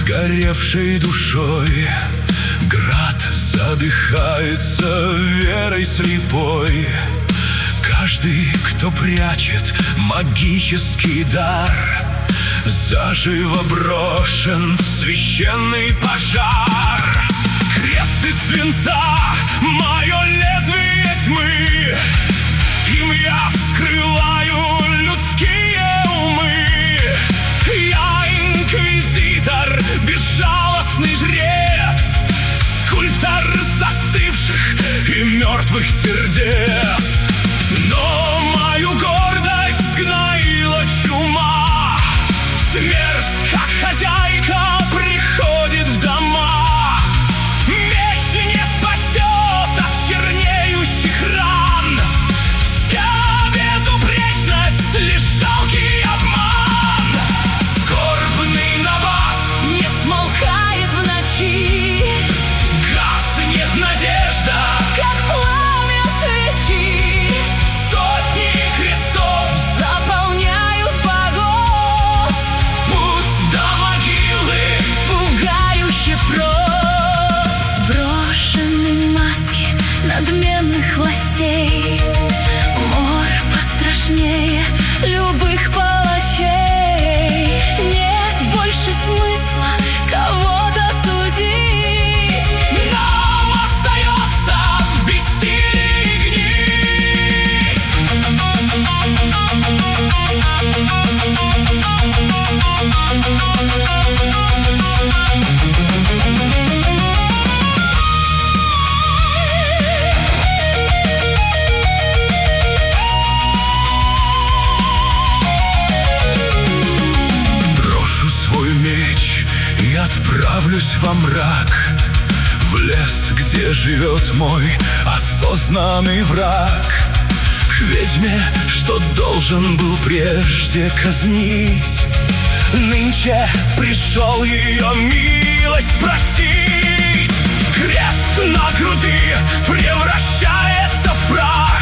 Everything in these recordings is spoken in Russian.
сгоревшей душой. Град задыхается верой слепой. Каждый, кто прячет магический дар, заживо брошен в священный пожар. Крест из свинца, мое лезвие тьмы, им я вскрываю людские умы. Я инквизитор, безжалостный жрец, скульптор застывших и мертвых сердец. Но мою гордость сгноила чума. Смерть, как хозяйка, приходит в дома. Меч не спасет от чернеющих ран. Вся безупречность — лишь жалкий обман. Скорбный набат не смолкает в ночи. Гаснет надежда, как пламя свечи. сотни крестов Заполняют погост, путь до могилы. пугающе прост. Брошены маски надменных властей. Мор пострашнее любых палачей. Нет больше смысла кого-то судить. Нам остается в бессилии гнить. Брошу свой меч и отправлюсь во мрак, в лес, где живет мой осознанный враг. К ведьме, что должен был прежде казнить, нынче пришел ее милость просить. Крест на груди превращается в прах.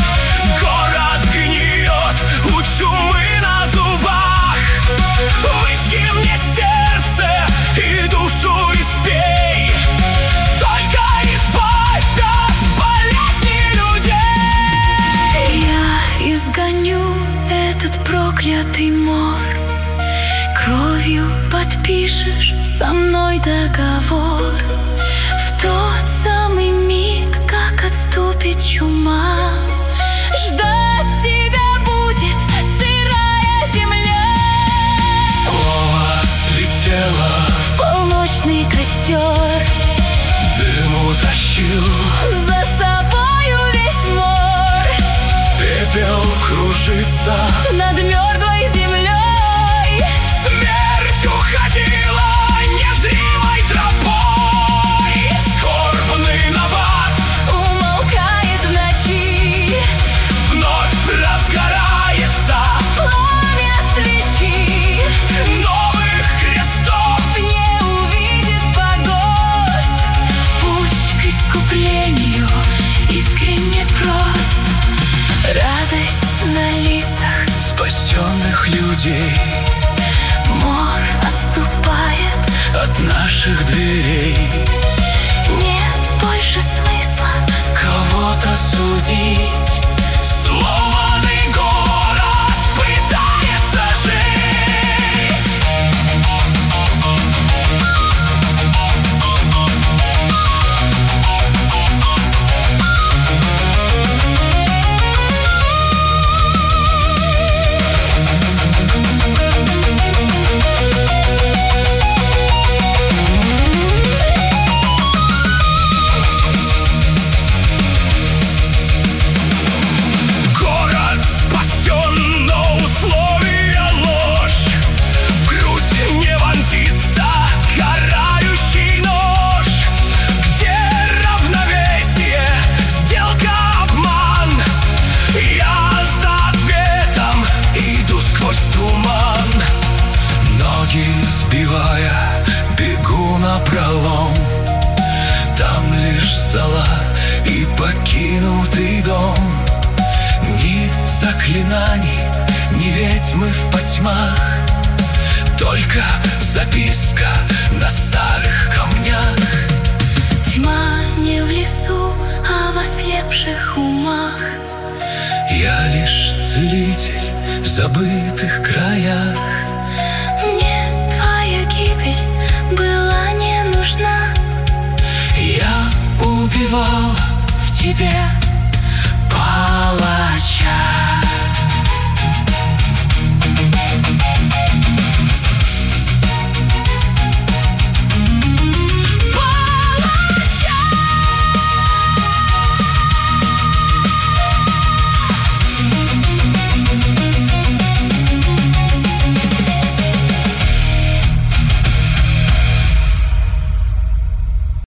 Город гниет у чумы на зубах. Выжги мне сердце и душу испей. Только избавь от болезни людей. Я изгоню этот проклятый мор. Кровью подпишешь со мной договор. В тот самый миг, как отступит чума, ждать тебя будет сырая земля. Слово слетело, В полночный костер дым утащил, за собою весь мор. пепел кружится, Над мертвой землей смерть уходила незримой тропой. Скорбный набат умолкает в ночи. вновь разгорается, Пламя свечи новых крестов. не увидит погост. Путь к искуплению искренне прост. Радость на лицах Спасенных людей мор отступает. от наших дверей. Нет больше смысла Кого-то судить. Сломанный город пытается жить. только записка на старых камнях. Тьма не в лесу, а в ослепших умах. Я лишь целитель в забытых краях. Мне твоя гибель была не нужна. Я убивал в тебе